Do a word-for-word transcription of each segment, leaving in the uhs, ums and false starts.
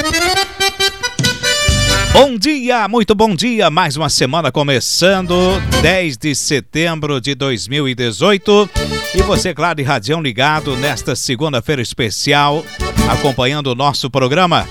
Bom dia, muito bom dia, mais uma semana começando, dez de setembro de dois mil e dezoito, e você, claro, de radião ligado nesta segunda-feira especial, acompanhando o nosso programa.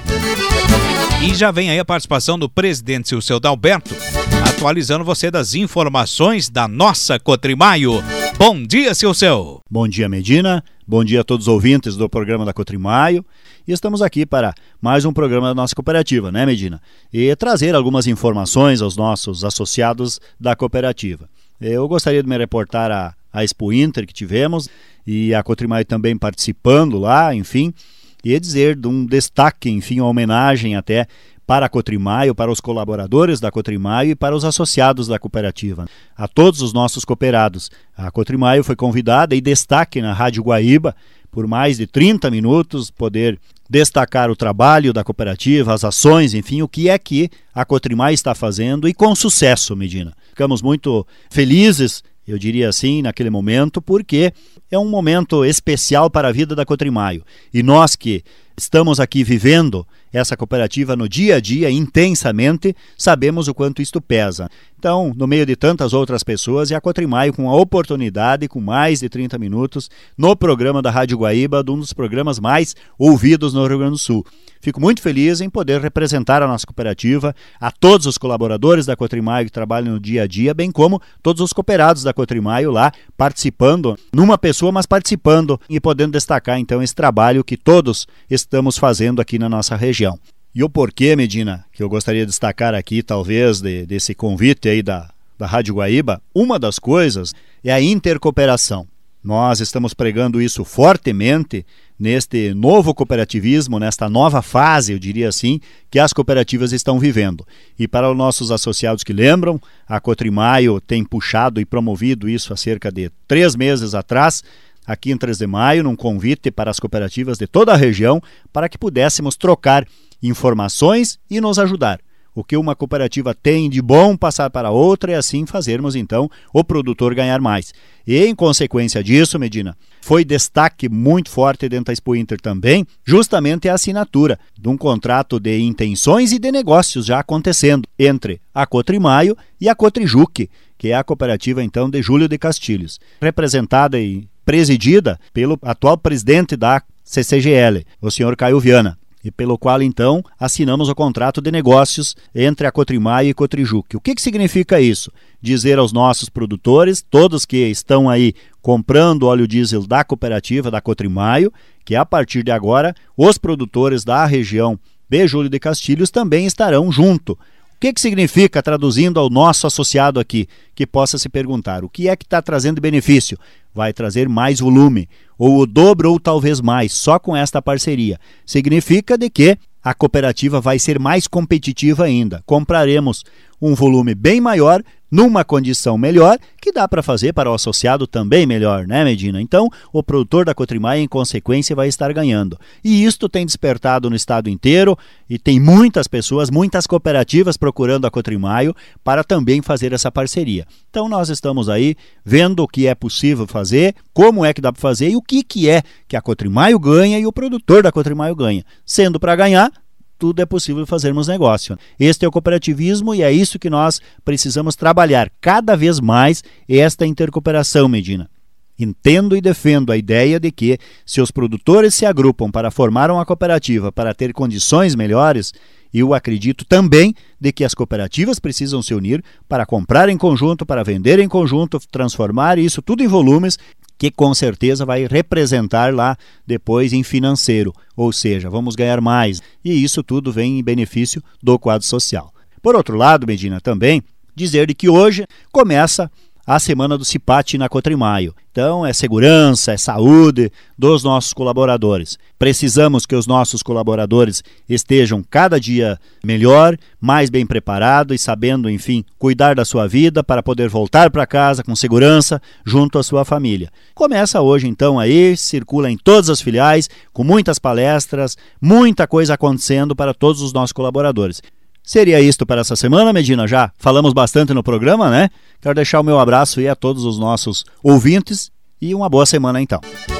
E já vem aí a participação do presidente Silceu Dalberto, atualizando você das informações da nossa Cotrimaio. Bom dia, Silceu. Bom dia, Medina. Bom dia a todos os ouvintes do programa da Cotrimaio. E estamos aqui para mais um programa da nossa cooperativa, né, Medina? E trazer algumas informações aos nossos associados da cooperativa. Eu gostaria de me reportar à, à Expo Inter que tivemos e a Cotrimaio também participando lá, enfim, e dizer de um destaque, enfim, uma homenagem até para a Cotrimaio, para os colaboradores da Cotrimaio e para os associados da cooperativa. A todos os nossos cooperados. A Cotrimaio foi convidada e destaque na Rádio Guaíba por mais de trinta minutos, poder destacar o trabalho da cooperativa, as ações, enfim, o que é que a Cotrimaio está fazendo e com sucesso, Medina. Ficamos muito felizes, eu diria assim, naquele momento, porque é um momento especial para a vida da Cotrimaio. E nós que estamos aqui vivendo essa cooperativa no dia a dia, intensamente, sabemos o quanto isto pesa. Então, no meio de tantas outras pessoas, e a Cotrimaio com a oportunidade, com mais de trinta minutos, no programa da Rádio Guaíba, de um dos programas mais ouvidos no Rio Grande do Sul. Fico muito feliz em poder representar a nossa cooperativa, a todos os colaboradores da Cotrimaio que trabalham no dia a dia, bem como todos os cooperados da Cotrimaio lá, participando, numa pessoa, mas participando e podendo destacar então esse trabalho que todos estamos fazendo aqui na nossa região. E o porquê, Medina, que eu gostaria de destacar aqui, talvez, de, desse convite aí da, da Rádio Guaíba, uma das coisas é a intercooperação. Nós estamos pregando isso fortemente neste novo cooperativismo, nesta nova fase, eu diria assim, que as cooperativas estão vivendo. E para os nossos associados que lembram, a Cotrimaio tem puxado e promovido isso há cerca de três meses atrás, aqui em três de maio, num convite para as cooperativas de toda a região, para que pudéssemos trocar informações e nos ajudar. O que uma cooperativa tem de bom passar para outra e assim fazermos então o produtor ganhar mais. E em consequência disso, Medina, foi destaque muito forte dentro da Expo Inter também, justamente a assinatura de um contrato de intenções e de negócios já acontecendo entre a Cotrimaio e a Cotrijuc, que é a cooperativa então de Júlio de Castilhos, representada e presidida pelo atual presidente da C C G L, o senhor Caio Viana, e pelo qual então assinamos o contrato de negócios entre a Cotrimaio e a Cotrijuc. O que, que significa isso? Dizer aos nossos produtores, todos que estão aí comprando óleo diesel da cooperativa da Cotrimaio, que a partir de agora os produtores da região de Júlio de Castilhos também estarão junto. O que, que significa, traduzindo ao nosso associado aqui, que possa se perguntar, o que é que está trazendo benefício? Vai trazer mais volume, ou o dobro ou talvez mais, só com esta parceria. Significa de que a cooperativa vai ser mais competitiva ainda. Compraremos um volume bem maior, numa condição melhor, que dá para fazer para o associado também melhor, né, Medina? Então, o produtor da Cotrimaio, em consequência, vai estar ganhando. E isto tem despertado no estado inteiro, e tem muitas pessoas, muitas cooperativas procurando a Cotrimaio para também fazer essa parceria. Então, nós estamos aí vendo o que é possível fazer, como é que dá para fazer e o que, que é que a Cotrimaio ganha e o produtor da Cotrimaio ganha. Sendo para ganhar, tudo é possível fazermos negócio. Este é o cooperativismo e é isso que nós precisamos trabalhar cada vez mais, esta intercooperação, Medina. Entendo e defendo a ideia de que, se os produtores se agrupam para formar uma cooperativa para ter condições melhores, eu acredito também de que as cooperativas precisam se unir para comprar em conjunto, para vender em conjunto, transformar isso tudo em volumes, que com certeza vai representar lá depois em financeiro, ou seja, vamos ganhar mais, e isso tudo vem em benefício do quadro social. Por outro lado, Medina, também dizer de que hoje começa a semana do CIPAT na Cotrimaio. Então é segurança, é saúde dos nossos colaboradores. Precisamos que os nossos colaboradores estejam cada dia melhor, mais bem preparados e sabendo, enfim, cuidar da sua vida para poder voltar para casa com segurança junto à sua família. Começa hoje então aí, circula em todas as filiais, com muitas palestras, muita coisa acontecendo para todos os nossos colaboradores. Seria isto para essa semana, Medina? Já falamos bastante no programa, né? Quero deixar o meu abraço aí a todos os nossos ouvintes e uma boa semana então.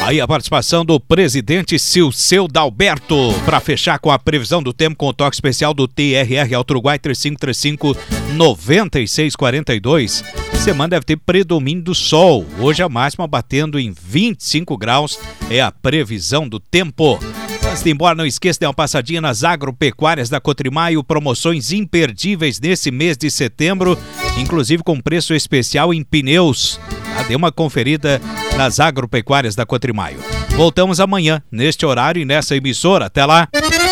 Aí a participação do presidente Silceu Dalberto para fechar com a previsão do tempo com o toque especial do T R R Alto Uruguai três cinco três cinco, nove seis quatro dois. Semana deve ter predomínio do sol. Hoje a máxima batendo em vinte e cinco graus é a previsão do tempo. Antes de ir embora, não esqueça de dar uma passadinha nas agropecuárias da Cotrimaio, promoções imperdíveis nesse mês de setembro, inclusive com preço especial em pneus. Ah, dê uma conferida nas agropecuárias da Cotrimaio. Voltamos amanhã, neste horário e nessa emissora. Até lá!